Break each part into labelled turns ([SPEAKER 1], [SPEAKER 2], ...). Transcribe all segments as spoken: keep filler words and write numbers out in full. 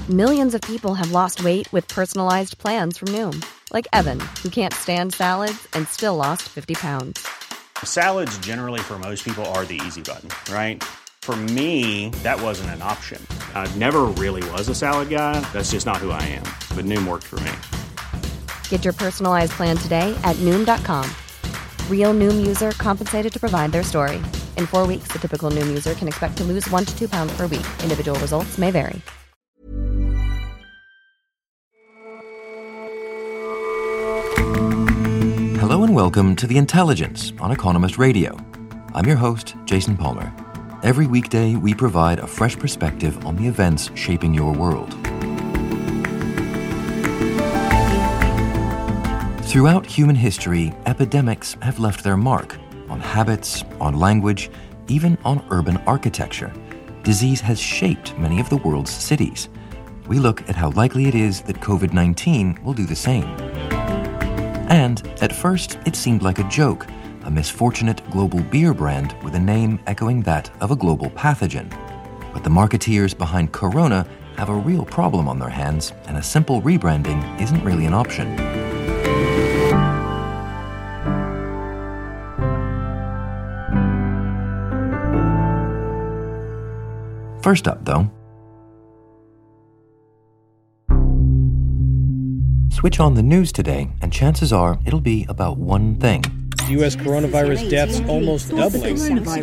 [SPEAKER 1] Millions of people have lost weight with personalized plans from Noom. Like Evan, who can't stand salads and still lost fifty pounds.
[SPEAKER 2] Salads generally for most people are the easy button, right? For me, that wasn't an option. I never really was a salad guy. That's just not who I am. But Noom worked for me.
[SPEAKER 1] Get your personalized plan today at Noom dot com. Real Noom user compensated to provide their story. In four weeks, the typical Noom user can expect to lose one to two pounds per week. Individual results may vary.
[SPEAKER 3] Hello and welcome to The Intelligence on Economist Radio. I'm your host, Jason Palmer. Every weekday, we provide a fresh perspective on the events shaping your world. Throughout human history, epidemics have left their mark on habits, on language, even on urban architecture. Disease has shaped many of the world's cities. We look at how likely it is that covid nineteen will do the same. And at first, it seemed like a joke, a misfortunate global beer brand with a name echoing that of a global pathogen. But the marketeers behind Corona have a real problem on their hands, and a simple rebranding isn't really an option. First up, though, switch on the news today, and chances are it'll be about one thing.
[SPEAKER 4] U S coronavirus deaths almost doubling.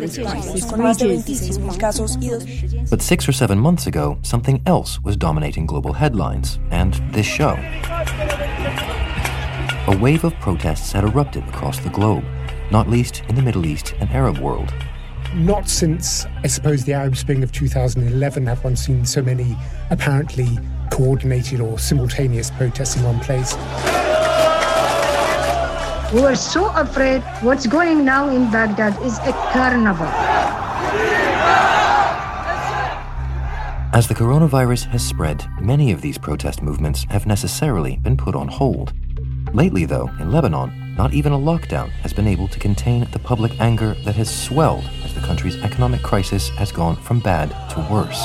[SPEAKER 3] But six or seven months ago, something else was dominating global headlines, and this show. A wave of protests had erupted across the globe, not least in the Middle East and Arab world.
[SPEAKER 5] Not since, I suppose, the Arab Spring of two thousand eleven have one seen so many apparently coordinated or simultaneous protests in one place.
[SPEAKER 6] We were so afraid. What's going now in Baghdad is a carnival.
[SPEAKER 3] As the coronavirus has spread, many of these protest movements have necessarily been put on hold. Lately, though, in Lebanon, not even a lockdown has been able to contain the public anger that has swelled as the country's economic crisis has gone from bad to worse.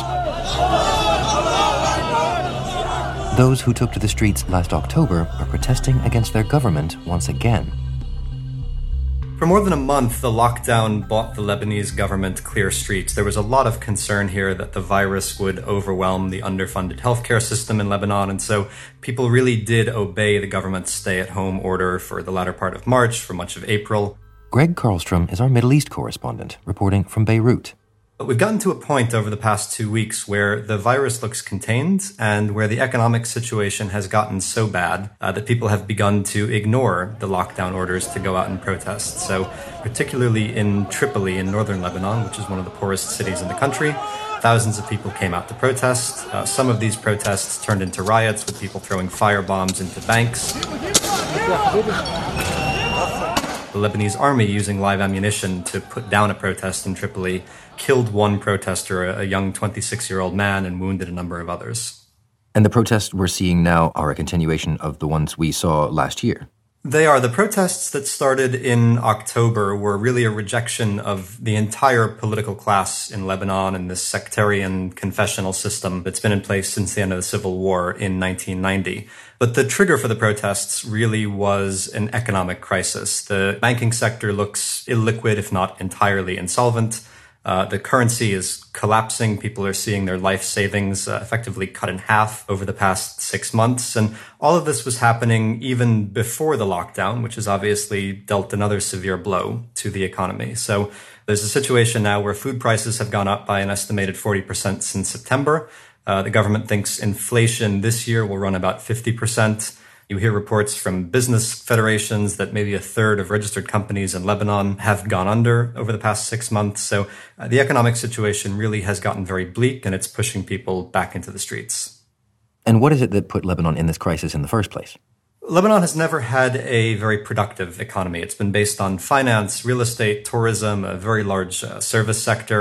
[SPEAKER 3] Those who took to the streets last October are protesting against their government once again.
[SPEAKER 7] For more than a month, the lockdown bought the Lebanese government clear streets. There was a lot of concern here that the virus would overwhelm the underfunded healthcare system in Lebanon, and so people really did obey the government's stay-at-home order for the latter part of March, for much of April.
[SPEAKER 3] Greg Karlstrom is our Middle East correspondent, reporting from Beirut.
[SPEAKER 7] But we've gotten to a point over the past two weeks where the virus looks contained and where the economic situation has gotten so bad uh, that people have begun to ignore the lockdown orders to go out and protest. So particularly in Tripoli in northern Lebanon, which is one of the poorest cities in the country, thousands of people came out to protest. Uh, some of these protests turned into riots with people throwing firebombs into banks. The Lebanese army, using live ammunition to put down a protest in Tripoli, killed one protester, a young twenty-six-year-old man, and wounded a number of others.
[SPEAKER 3] And the protests we're seeing now are a continuation of the ones we saw last year.
[SPEAKER 7] They are. The protests that started in October were really a rejection of the entire political class in Lebanon and this sectarian confessional system that's been in place since the end of the Civil War in nineteen ninety. But the trigger for the protests really was an economic crisis. The banking sector looks illiquid, if not entirely insolvent. Uh, the currency is collapsing. People are seeing their life savings uh, effectively cut in half over the past six months. And all of this was happening even before the lockdown, which has obviously dealt another severe blow to the economy. So there's a situation now where food prices have gone up by an estimated forty percent since September. Uh, the government thinks inflation this year will run about fifty percent. You hear reports from business federations that maybe a third of registered companies in Lebanon have gone under over the past six months. So uh, the economic situation really has gotten very bleak, and it's pushing people back into the streets.
[SPEAKER 3] And what is it that put Lebanon in this crisis in the first place?
[SPEAKER 7] Lebanon has never had a very productive economy. It's been based on finance, real estate, tourism, a very large uh, service sector.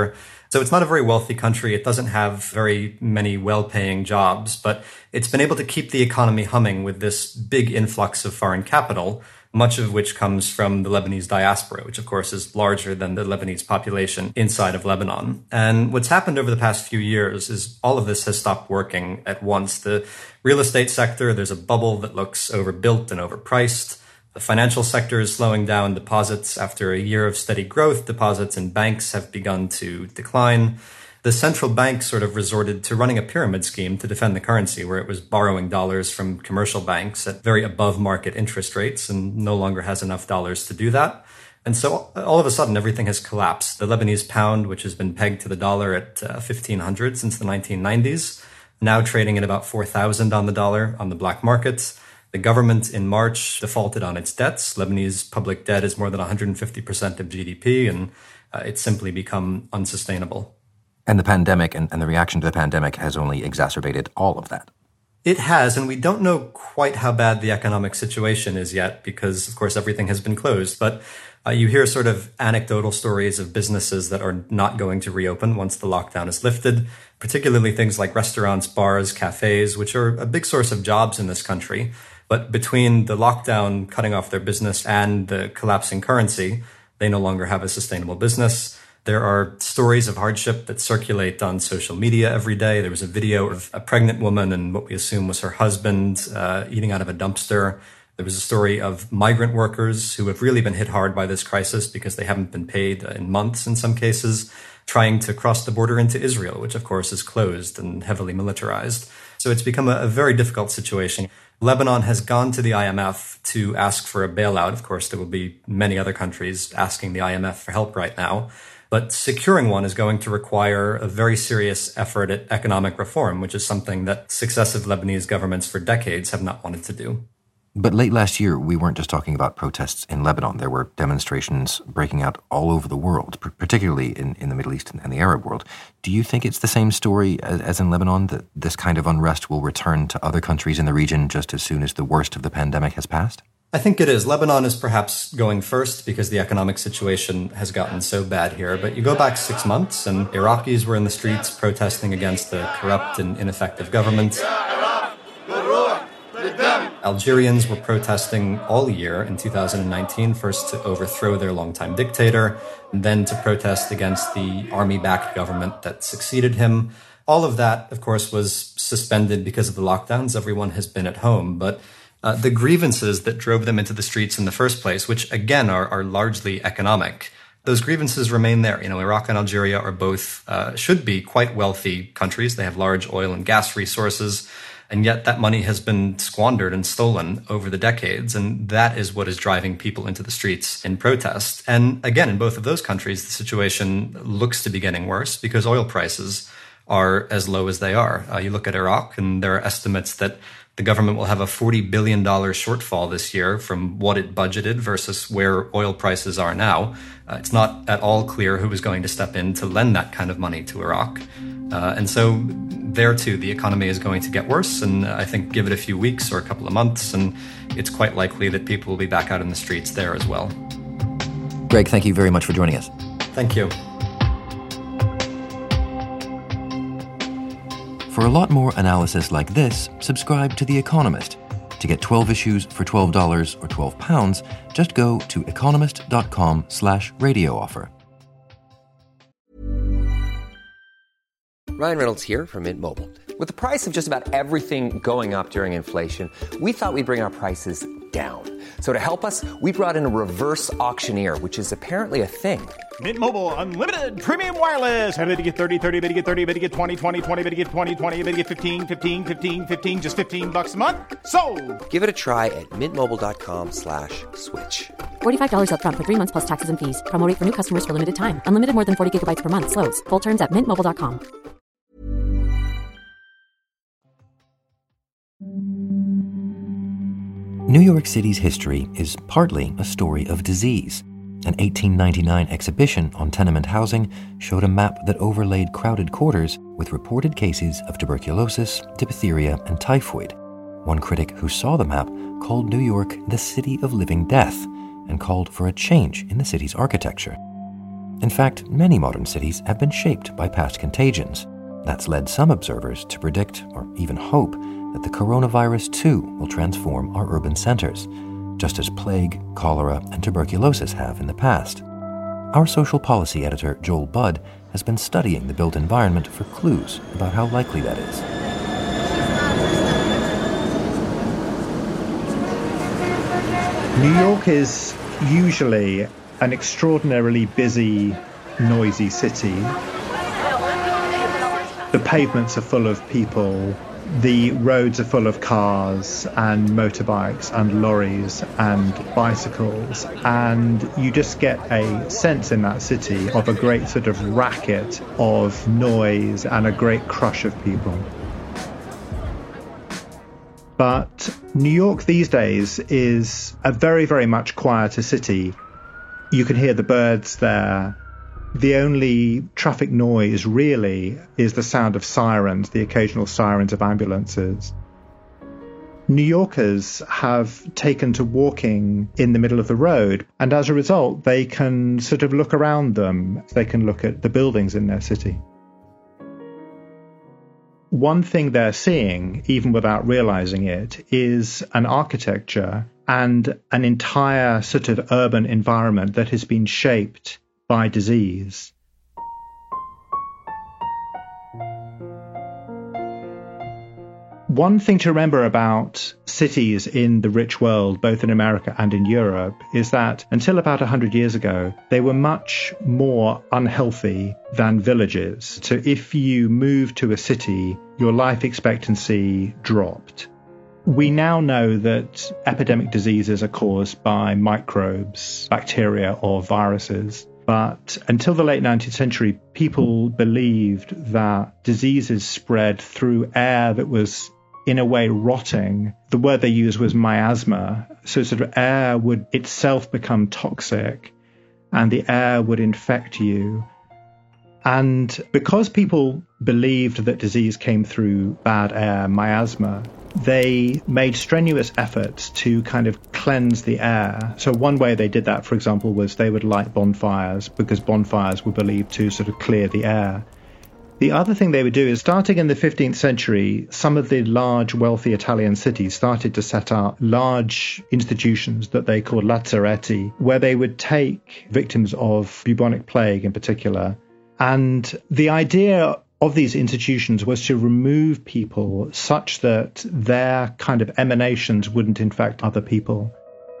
[SPEAKER 7] So it's not a very wealthy country. It doesn't have very many well-paying jobs, but it's been able to keep the economy humming with this big influx of foreign capital, much of which comes from the Lebanese diaspora, which of course is larger than the Lebanese population inside of Lebanon. And what's happened over the past few years is all of this has stopped working at once. The real estate sector, there's a bubble that looks overbuilt and overpriced. The financial sector is slowing down. Deposits, after a year of steady growth, deposits in banks have begun to decline. The central bank sort of resorted to running a pyramid scheme to defend the currency, where it was borrowing dollars from commercial banks at very above market interest rates and no longer has enough dollars to do that. And so all of a sudden, everything has collapsed. The Lebanese pound, which has been pegged to the dollar at uh, fifteen hundred since the nineteen nineties, now trading at about four thousand on the dollar on the black market. The government in March defaulted on its debts. Lebanese public debt is more than one hundred fifty percent of G D P, and uh, it's simply become unsustainable.
[SPEAKER 3] And the pandemic and, and the reaction to the pandemic has only exacerbated all of that.
[SPEAKER 7] It has, and we don't know quite how bad the economic situation is yet because, of course, everything has been closed. But uh, you hear sort of anecdotal stories of businesses that are not going to reopen once the lockdown is lifted, particularly things like restaurants, bars, cafes, which are a big source of jobs in this country. But between the lockdown cutting off their business and the collapsing currency, they no longer have a sustainable business. There are stories of hardship that circulate on social media every day. There was a video of a pregnant woman and what we assume was her husband uh, eating out of a dumpster. There was a story of migrant workers who have really been hit hard by this crisis because they haven't been paid in months in some cases, trying to cross the border into Israel, which of course is closed and heavily militarized. So it's become a, a very difficult situation. Lebanon has gone to the I M F to ask for a bailout. Of course, there will be many other countries asking the I M F for help right now. But securing one is going to require a very serious effort at economic reform, which is something that successive Lebanese governments for decades have not wanted to do.
[SPEAKER 3] But late last year, we weren't just talking about protests in Lebanon. There were demonstrations breaking out all over the world, particularly in, in the Middle East and the Arab world. Do you think it's the same story as, as in Lebanon, that this kind of unrest will return to other countries in the region just as soon as the worst of the pandemic has passed?
[SPEAKER 7] I think it is. Lebanon is perhaps going first because the economic situation has gotten so bad here. But you go back six months and Iraqis were in the streets protesting against the corrupt and ineffective government. Algerians were protesting all year in two thousand nineteen, first to overthrow their longtime dictator, and then to protest against the army-backed government that succeeded him. All of that, of course, was suspended because of the lockdowns. Everyone has been at home, but Uh, the grievances that drove them into the streets in the first place, which again are, are largely economic, those grievances remain there. You know, Iraq and Algeria are both, uh, should be quite wealthy countries. They have large oil and gas resources, and yet that money has been squandered and stolen over the decades, and that is what is driving people into the streets in protest. And again, in both of those countries, the situation looks to be getting worse because oil prices are as low as they are. Uh, you look at Iraq, and there are estimates that the government will have a forty billion dollars shortfall this year from what it budgeted versus where oil prices are now. Uh, it's not at all clear who is going to step in to lend that kind of money to Iraq. Uh, and so there, too, the economy is going to get worse. And I think give it a few weeks or a couple of months, and it's quite likely that people will be back out in the streets there as well.
[SPEAKER 3] Greg, thank you very much for joining us.
[SPEAKER 7] Thank you.
[SPEAKER 3] For a lot more analysis like this, subscribe to The Economist. To get twelve issues for twelve dollars or twelve pounds, just go to economist.com slash radio offer.
[SPEAKER 8] Ryan Reynolds here from Mint Mobile. With the price of just about everything going up during inflation, we thought we'd bring our prices down. So to help us, we brought in a reverse auctioneer, which is apparently a thing.
[SPEAKER 9] Mint Mobile Unlimited Premium Wireless. How to get thirty, thirty, how to get thirty, how to get twenty, twenty, twenty, how to get twenty, twenty, how to get fifteen, fifteen, fifteen, fifteen, just fifteen bucks a month? Sold!
[SPEAKER 8] Give it a try at mintmobile.com slash switch.
[SPEAKER 10] forty-five dollars up front for three months plus taxes and fees. Promo rate for new customers for limited time. Unlimited more than forty gigabytes per month. Slows full terms at mint mobile dot com.
[SPEAKER 3] New York City's history is partly a story of disease. An eighteen ninety-nine exhibition on tenement housing showed a map that overlaid crowded quarters with reported cases of tuberculosis, diphtheria, and typhoid. One critic who saw the map called New York the city of living death and called for a change in the city's architecture. In fact, many modern cities have been shaped by past contagions. That's led some observers to predict, or even hope, that the coronavirus too will transform our urban centers, just as plague, cholera, and tuberculosis have in the past. Our social policy editor, Joel Budd, has been studying the built environment for clues about how likely that is.
[SPEAKER 11] New York is usually an extraordinarily busy, noisy city. The pavements are full of people. The roads are full of cars and motorbikes and lorries and bicycles, and you just get a sense in that city of a great sort of racket of noise and a great crush of people. But New York these days is a very, very much quieter city. You can hear the birds there. The only traffic noise, really, is the sound of sirens, the occasional sirens of ambulances. New Yorkers have taken to walking in the middle of the road, and as a result, they can sort of look around them. They can look at the buildings in their city. One thing they're seeing, even without realizing it, is an architecture and an entire sort of urban environment that has been shaped by disease. One thing to remember about cities in the rich world, both in America and in Europe, is that until about one hundred years ago, they were much more unhealthy than villages. So if you moved to a city, your life expectancy dropped. We now know that epidemic diseases are caused by microbes, bacteria, or viruses. But until the late nineteenth century, people believed that diseases spread through air that was, in a way, rotting. The word they used was miasma. So sort of air would itself become toxic, and the air would infect you. And because people believed that disease came through bad air, miasma, they made strenuous efforts to kind of cleanse the air. So one way they did that, for example, was they would light bonfires, because bonfires were believed to sort of clear the air. The other thing they would do is, starting in the fifteenth century, some of the large, wealthy Italian cities started to set up large institutions that they called lazzaretti, where they would take victims of bubonic plague in particular. And the idea of these institutions was to remove people such that their kind of emanations wouldn't infect other people.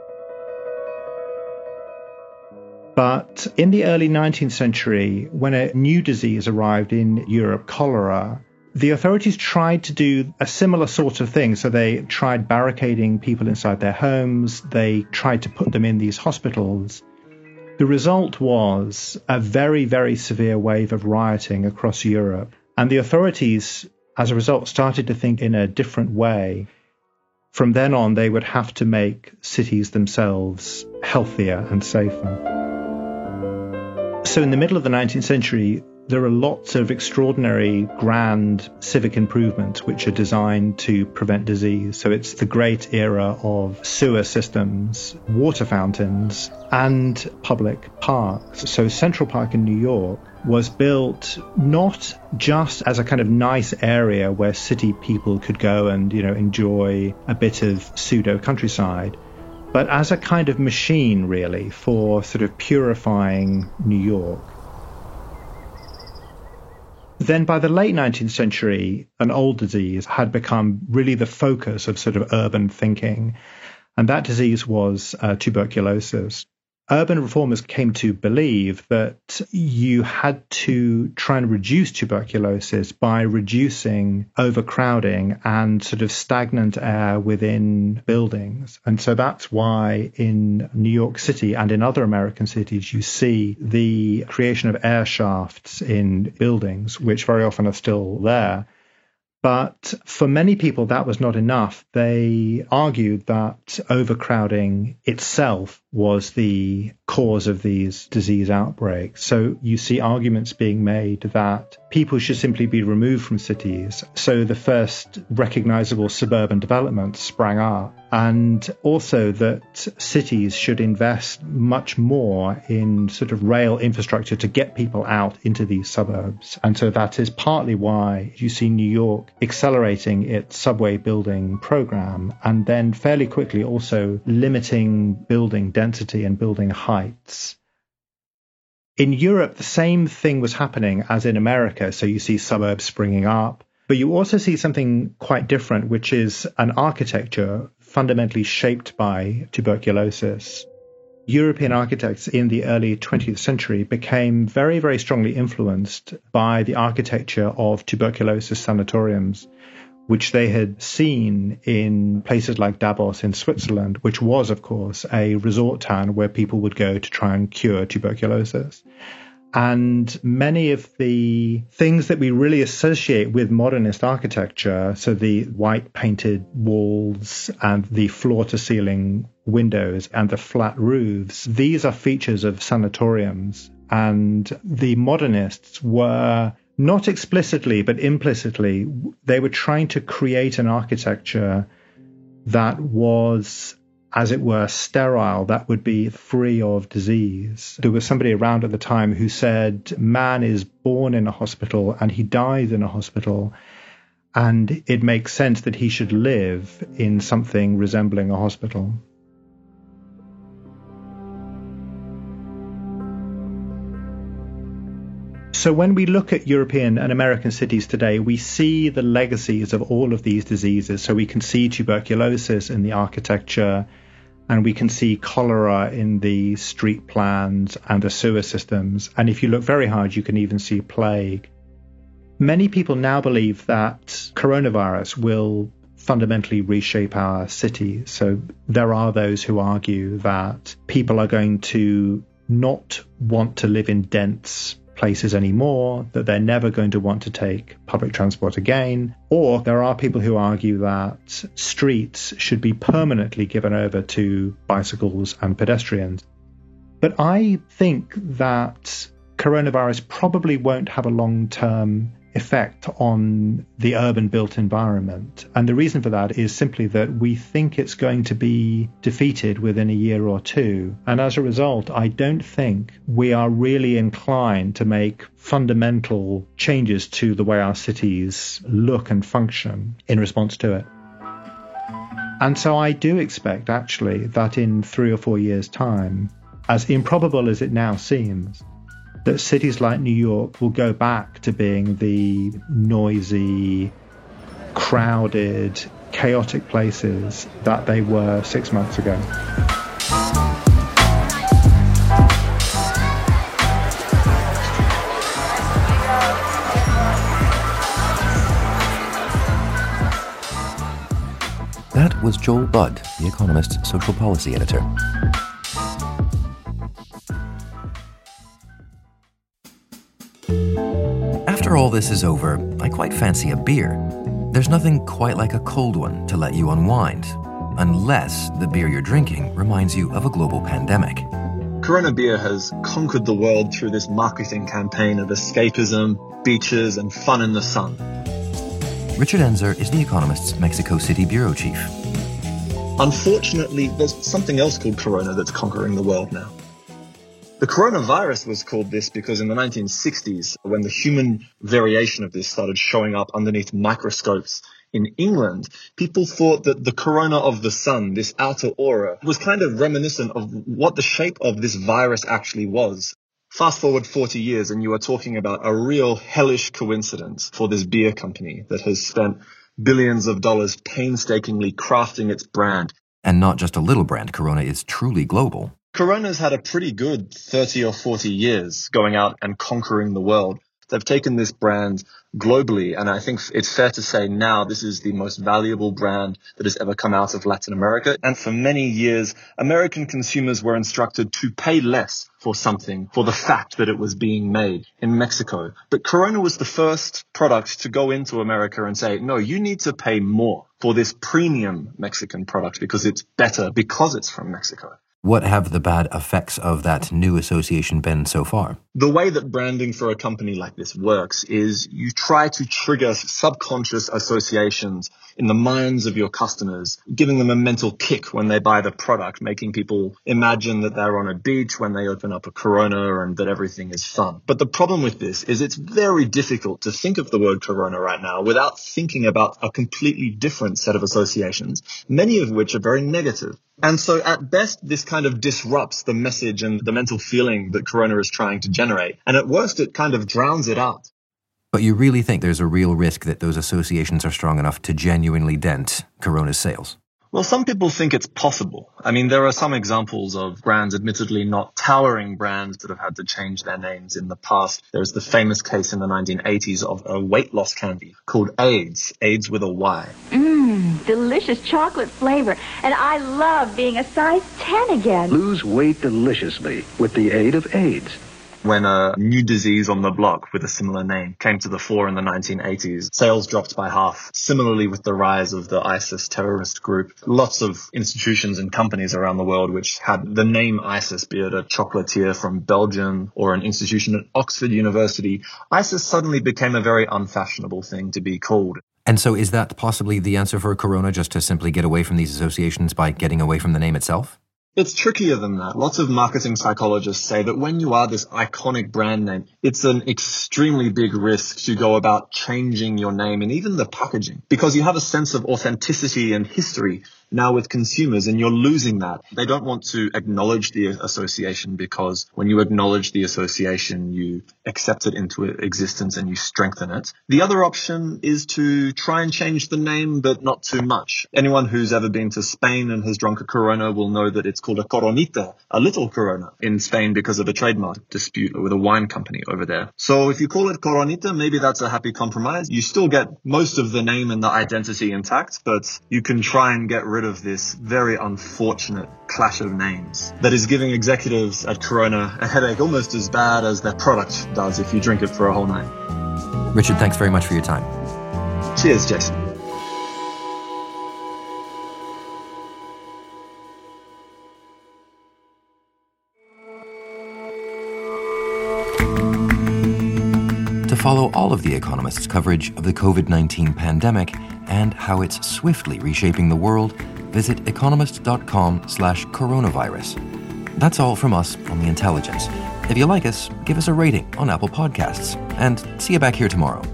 [SPEAKER 11] But in the early nineteenth century, when a new disease arrived in Europe, cholera, the authorities tried to do a similar sort of thing. So they tried barricading people inside their homes. They tried to put them in these hospitals. The result was a very, very severe wave of rioting across Europe. And the authorities, as a result, started to think in a different way. From then on, they would have to make cities themselves healthier and safer. So in the middle of the nineteenth century, there are lots of extraordinary, grand civic improvements which are designed to prevent disease. So it's the great era of sewer systems, water fountains, and public parks. So Central Park in New York was built not just as a kind of nice area where city people could go and, you know, enjoy a bit of pseudo countryside, but as a kind of machine, really, for sort of purifying New York. Then by the late nineteenth century, an old disease had become really the focus of sort of urban thinking, and that disease was uh, tuberculosis. Urban reformers came to believe that you had to try and reduce tuberculosis by reducing overcrowding and sort of stagnant air within buildings. And so that's why in New York City and in other American cities, you see the creation of air shafts in buildings, which very often are still there. But for many people, that was not enough. They argued that overcrowding itself was the cause of these disease outbreaks. So you see arguments being made that people should simply be removed from cities. So the first recognizable suburban developments sprang up. and also that cities should invest much more in sort of rail infrastructure to get people out into these suburbs. And so that is partly why you see New York accelerating its subway building program, and then fairly quickly also limiting building density and building heights. In Europe, the same thing was happening as in America. So you see suburbs springing up, but you also see something quite different, which is an architecture fundamentally shaped by tuberculosis. European architects in the early twentieth century became very, very strongly influenced by the architecture of tuberculosis sanatoriums, which they had seen in places like Davos in Switzerland, which was, of course, a resort town where people would go to try and cure tuberculosis. And many of the things that we really associate with modernist architecture, so the white painted walls and the floor-to-ceiling windows and the flat roofs, these are features of sanatoriums. And the modernists were not explicitly, but implicitly, they were trying to create an architecture that was, as it were, sterile, that would be free of disease. There was somebody around at the time who said, man is born in a hospital and he dies in a hospital, and it makes sense that he should live in something resembling a hospital. So when we look at European and American cities today, we see the legacies of all of these diseases. So we can see tuberculosis in the architecture, and we can see cholera in the street plans and the sewer systems. And if you look very hard, you can even see plague. Many people now believe that coronavirus will fundamentally reshape our cities. So there are those who argue that people are going to not want to live in dense places anymore, that they're never going to want to take public transport again. Or there are people who argue that streets should be permanently given over to bicycles and pedestrians. But I think that coronavirus probably won't have a long-term effect on the urban built environment. And the reason for that is simply that we think it's going to be defeated within a year or two. And as a result, I don't think we are really inclined to make fundamental changes to the way our cities look and function in response to it. And so I do expect, actually, that in three or four years' time, as improbable as it now seems, that cities like New York will go back to being the noisy, crowded, chaotic places that they were six months ago.
[SPEAKER 3] That was Joel Budd, The Economist's social policy editor. After all this is over, I quite fancy a beer. There's nothing quite like a cold one to let you unwind, unless the beer you're drinking reminds you of a global pandemic.
[SPEAKER 12] Corona Beer has conquered the world through this marketing campaign of escapism, beaches, and fun in the sun.
[SPEAKER 3] Richard Enzer is The Economist's Mexico City bureau chief.
[SPEAKER 12] Unfortunately, there's something else called Corona that's conquering the world now. The coronavirus was called this because in the nineteen sixties, when the human variation of this started showing up underneath microscopes in England, people thought that the corona of the sun, this outer aura, was kind of reminiscent of what the shape of this virus actually was. Fast forward forty years and you are talking about a real hellish coincidence for this beer company that has spent billions of dollars painstakingly crafting its brand.
[SPEAKER 3] And not just a little brand, Corona is truly global.
[SPEAKER 12] Corona's had a pretty good thirty or forty years going out and conquering the world. They've taken this brand globally, and I think it's fair to say now this is the most valuable brand that has ever come out of Latin America. And for many years, American consumers were instructed to pay less for something for the fact that it was being made in Mexico. But Corona was the first product to go into America and say, no, you need to pay more for this premium Mexican product because it's better because it's from Mexico.
[SPEAKER 3] What have the bad effects of that new association been so far?
[SPEAKER 12] The way that branding for a company like this works is you try to trigger subconscious associations in the minds of your customers, giving them a mental kick when they buy the product, making people imagine that they're on a beach when they open up a Corona and that everything is fun. But the problem with this is it's very difficult to think of the word Corona right now without thinking about a completely different set of associations, many of which are very negative. And so at best, this kind of disrupts the message and the mental feeling that Corona is trying to generate. And at worst, it kind of drowns it out.
[SPEAKER 3] But you really think there's a real risk that those associations are strong enough to genuinely dent Corona's sales?
[SPEAKER 12] Well, some people think it's possible. I mean, there are some examples of brands, admittedly not towering brands, that have had to change their names in the past. There's the famous case in the nineteen eighties of a weight loss candy called AIDS, AIDS with a Y.
[SPEAKER 13] Mmm, delicious chocolate flavor. And I love being a size ten again.
[SPEAKER 14] Lose weight deliciously with the aid of AIDS.
[SPEAKER 12] When a new disease on the block with a similar name came to the fore in the nineteen eighties, sales dropped by half. Similarly, with the rise of the ISIS terrorist group, lots of institutions and companies around the world which had the name ISIS, be it a chocolatier from Belgium or an institution at Oxford University, ISIS suddenly became a very unfashionable thing to be called.
[SPEAKER 3] And so is that possibly the answer for Corona, just to simply get away from these associations by getting away from the name itself?
[SPEAKER 12] It's trickier than that. Lots of marketing psychologists say that when you are this iconic brand name, it's an extremely big risk to go about changing your name and even the packaging, because you have a sense of authenticity and history now with consumers, and you're losing that. They don't want to acknowledge the association, because when you acknowledge the association, you accept it into existence and you strengthen it. The other option is to try and change the name, but not too much. Anyone who's ever been to Spain and has drunk a Corona will know that it's called a Coronita, a little Corona, in Spain because of a trademark dispute with a wine company over there. So if you call it Coronita, maybe that's a happy compromise. You still get most of the name and the identity intact, but you can try and get rid of this very unfortunate clash of names that is giving executives at Corona a headache almost as bad as their product does if you drink it for a whole night.
[SPEAKER 3] Richard, thanks very much for your time.
[SPEAKER 12] Cheers, Jason.
[SPEAKER 3] To follow all of The Economist's coverage of the covid nineteen pandemic and how it's swiftly reshaping the world, visit economist.com slash coronavirus. That's all from us on The Intelligence. If you like us, give us a rating on Apple Podcasts. And see you back here tomorrow.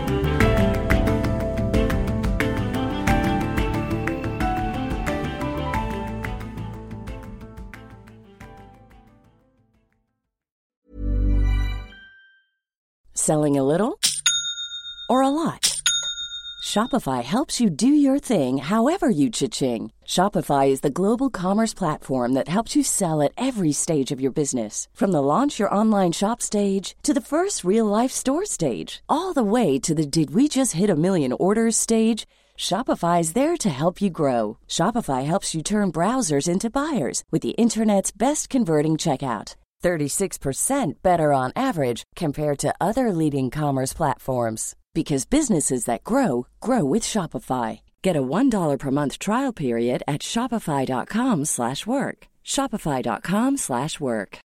[SPEAKER 15] Selling a little or a lot? Shopify helps you do your thing however you cha-ching. Shopify is the global commerce platform that helps you sell at every stage of your business. From the launch your online shop stage to the first real-life store stage, all the way to the did we just hit a million orders stage. Shopify is there to help you grow. Shopify helps you turn browsers into buyers with the internet's best converting checkout. thirty-six percent better on average compared to other leading commerce platforms. Because businesses that grow, grow with Shopify. Get a one dollar per month trial period at shopify.com slash work. Shopify.com slash work.